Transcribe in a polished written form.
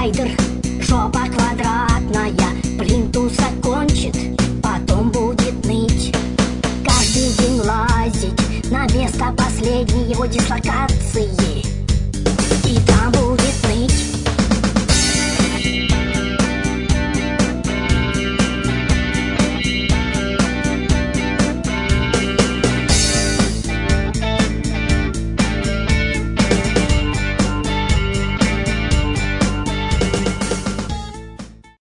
Райдер, жопа квадратная, плинтус закончит, потом будет ныть. Каждый день лазить на место последней его дислокации.